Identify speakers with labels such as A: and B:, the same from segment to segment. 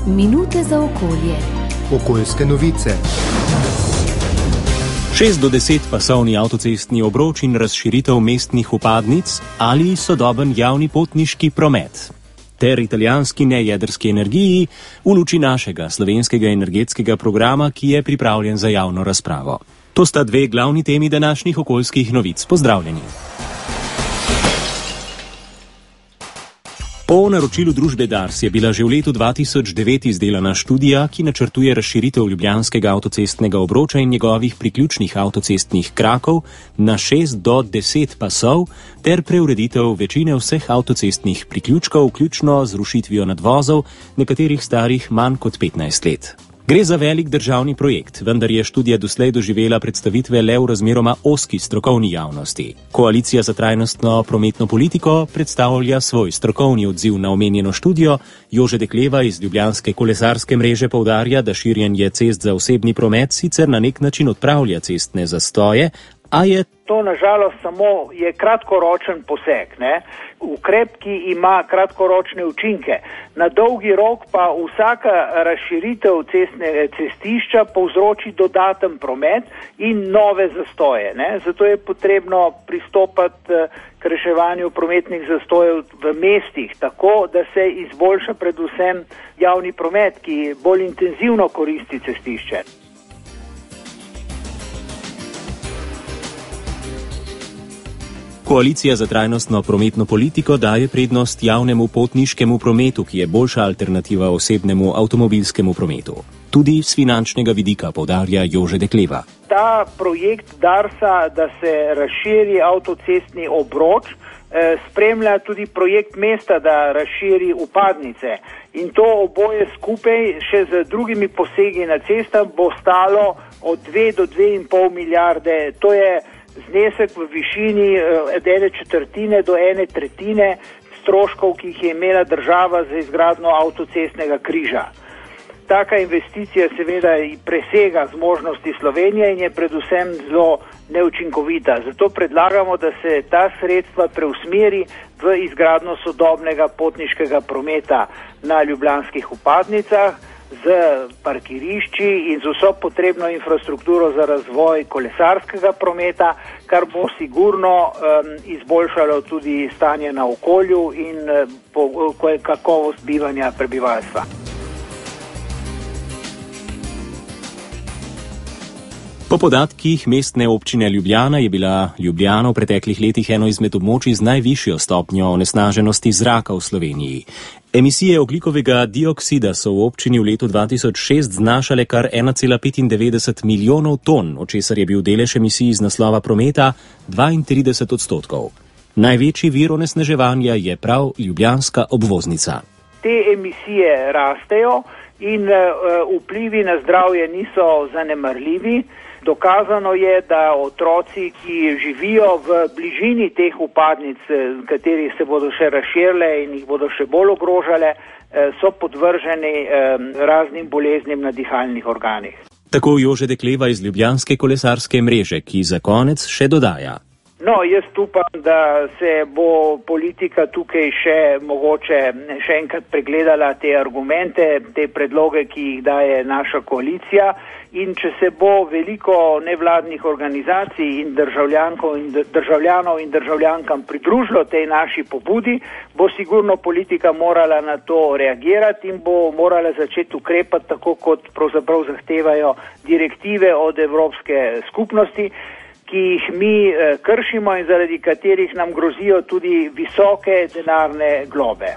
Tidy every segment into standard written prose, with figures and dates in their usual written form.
A: Minute za okolje.
B: Okoljske novice.
C: 6 do 10 pasovni avtocestni obroč in razširitev mestnih vpadnic ali sodoben javni potniški promet ter italijanski nejedrski energiji v luči našega slovenskega energetskega programa, ki je pripravljen za javno razpravo. To sta dve glavni temi današnjih okoljskih novic. Pozdravljeni. Po naročilu družbe Dars je bila že v letu 2009 izdelana študija, ki načrtuje razširitev ljubljanskega avtocestnega obroča in njegovih priključnih avtocestnih krakov na 6 do 10 pasov ter preureditev večine vseh avtocestnih priključkov, vključno z rušitvijo nadvozov, nekaterih starih manj kot 15 let. Gre za velik državni projekt, vendar je študija doslej doživela predstavitve le v razmeroma ozki strokovni javnosti. Koalicija za trajnostno prometno politiko predstavlja svoj strokovni odziv na omenjeno študijo. Jože Dekleva iz ljubljanske kolesarske mreže poudarja, da širjenje cest za osebni promet sicer na nek način odpravlja cestne zastoje, a je
D: to nažalost samo je kratkoročen poseg, ukrep, ki ima kratkoročne učinke. Na dolgi rok pa vsaka razširitev cestišča povzroči dodaten promet in nove zastoje. Zato je potrebno pristopati k reševanju prometnih zastojev v mestih, tako da se izboljša predvsem javni promet, ki bolj intenzivno koristi cestišče.
C: Koalicija za trajnostno prometno politiko daje prednost javnemu potniškemu prometu, ki je boljša alternativa osebnemu avtomobilskemu prometu. Tudi z finančnega vidika, poudarja Jože Dekleva.
D: Ta projekt Darsa, da se razširi avtocestni obroč, spremlja tudi projekt mesta, da razširi vpadnice. In to oboje skupaj še z drugimi posegi na cestah bo stalo od 2 do 2,5 milijarde. To je znesek v višini 1/4 do 1/3 stroškov, ki jih je imela država za izgradnjo avtocestnega križa. Taka investicija seveda presega zmožnosti Slovenije in je predvsem zelo neučinkovita. Zato predlagamo, da se ta sredstva preusmeri v izgradnjo sodobnega potniškega prometa na ljubljanskih vpadnicah, z parkirišči in z vso potrebno infrastrukturo za razvoj kolesarskega prometa, kar bo sigurno izboljšalo tudi stanje na okolju in kakovost bivanja prebivalstva.
C: Po podatkih mestne občine Ljubljana je bila Ljubljana v preteklih letih eno izmed območij z najvišjo stopnjo onesnaženosti zraka v Sloveniji. Emisije ogljikovega dioksida so v občini v letu 2006 znašale kar 1,95 milijonov ton, od česar je bil delež emisij iz naslova prometa 32%. Največji vir onesnaževanja je prav ljubljanska obvoznica.
D: Te emisije rastejo in vplivi na zdravje niso zanemarljivi. Dokazano je, da otroci, ki živijo v bližini teh vpadnic, kateri se bodo še razširile in jih bodo še bolj ogrožale, so podvrženi raznim boleznim na dihalnih organih.
C: Tako Jože Dekleva iz ljubljanske kolesarske mreže, ki za konec še dodaja.
D: Jaz upam, da se bo politika tukaj mogoče še enkrat pregledala te argumente, te predloge, ki jih daje naša koalicija, in če se bo veliko nevladnih organizacij in državljanov in državljankam pridružilo tej naši pobudi, bo sigurno politika morala na to reagirati in bo morala začeti ukrepati tako, kot pravzaprav zahtevajo direktive od Evropske skupnosti, ki jih mi kršimo in zaradi katerih nam grozijo tudi visoke denarne globe.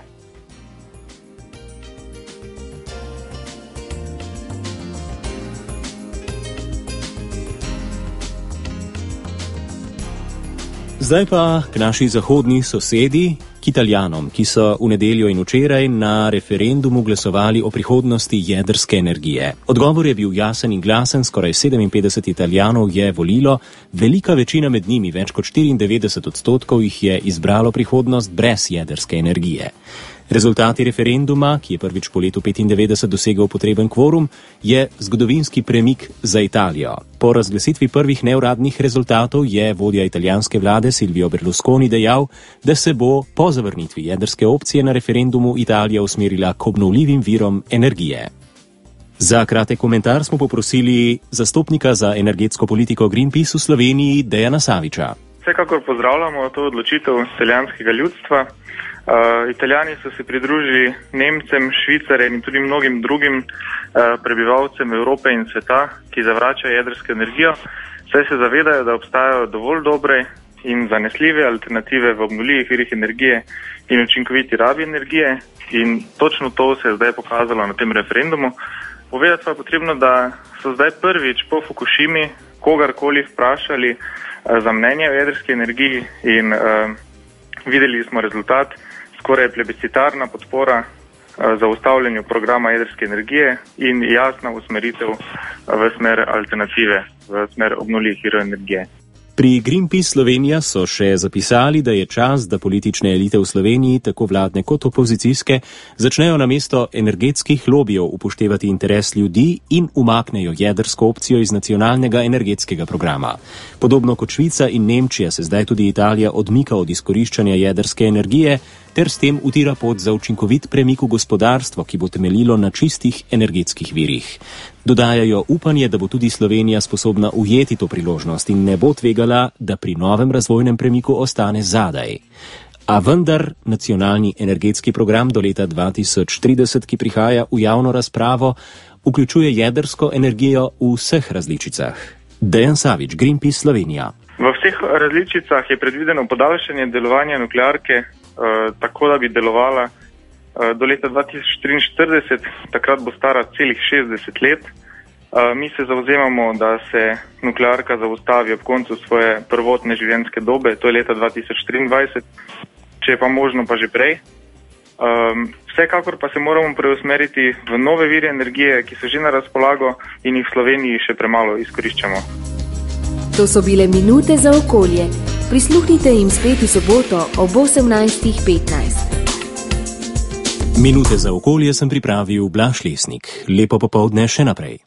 C: Zdaj pa k naši zahodni sosedi, k Italijanom, ki so v nedeljo in včeraj na referendumu glasovali o prihodnosti jedrske energije. Odgovor je bil jasen in glasen, skoraj 57 Italijanov je volilo, velika večina med njimi, več kot 94%, jih je izbralo prihodnost brez jedrske energije. Rezultati referenduma, ki je prvič po letu 1995 dosegel potreben kvorum, je zgodovinski premik za Italijo. Po razglasitvi prvih neuradnih rezultatov je vodja italijanske vlade Silvio Berlusconi dejal, da se bo po zavrnitvi jedrske opcije na referendumu Italija usmerila k obnovljivim virom energije. Za kratek komentar smo poprosili zastopnika za energetsko politiko Greenpeace v Sloveniji Dejana Saviča.
A: Vsekakor pozdravljamo to odločitev italijanskega ljudstva. Italijani so se pridružili Nemcem, Švicarjem in tudi mnogim drugim prebivalcem Evrope in sveta, ki zavračajo jedrsko energijo, saj se zavedajo, da obstajajo dovolj dobre in zanesljive alternative v obnovljivih virih energije in učinkoviti rabi energije, in točno to se je zdaj pokazalo na tem referendumu. Povedati pa je potrebno, da so zdaj prvič po Fukushimi kogarkoli vprašali za mnenje o jedrski energiji in videli smo rezultat, skoraj plebiscitarna podpora za ustavljanju programa jedrske energije in jasna usmeritev v smer alternative, v smer obnovljivih virov energije.
C: Pri Greenpeace Slovenija so še zapisali, da je čas, da politične elite v Sloveniji, tako vladne kot opozicijske, začnejo namesto energetskih lobijev upoštevati interes ljudi in umaknejo jedrsko opcijo iz nacionalnega energetskega programa. Podobno kot Švica in Nemčija se zdaj tudi Italija odmika od izkoriščanja jedrske energije ter s tem utira pot za učinkovit premik v gospodarstvo, ki bo temeljilo na čistih energetskih virih. Dodajajo upanje, da bo tudi Slovenija sposobna ujeti to priložnost in ne bo tvegala, da pri novem razvojnem premiku ostane zadaj. A vendar nacionalni energetski program do leta 2030, ki prihaja v javno razpravo, vključuje jedrsko energijo v vseh različicah. Dejan Savič, Greenpeace Slovenija.
A: V vseh različicah je predvideno podaljšanje delovanja nuklearke, tako da bi delovala do leta 2043, takrat bo stara celih 60 let. Mi se zavzemamo, da se nuklearka zaustavi ob koncu svoje prvotne življenjske dobe, to je leta 2023, če je pa možno pa že prej. Vsekakor pa se moramo preusmeriti v nove vire energije, ki so že na razpolago in jih v Sloveniji še premalo izkoriščamo.
E: To so bile minute za okolje. Prisluhnite jim spet v soboto ob 18:15.
C: Minute za okolje sem pripravil Blaž Lesnik. Lepo popoldne še naprej.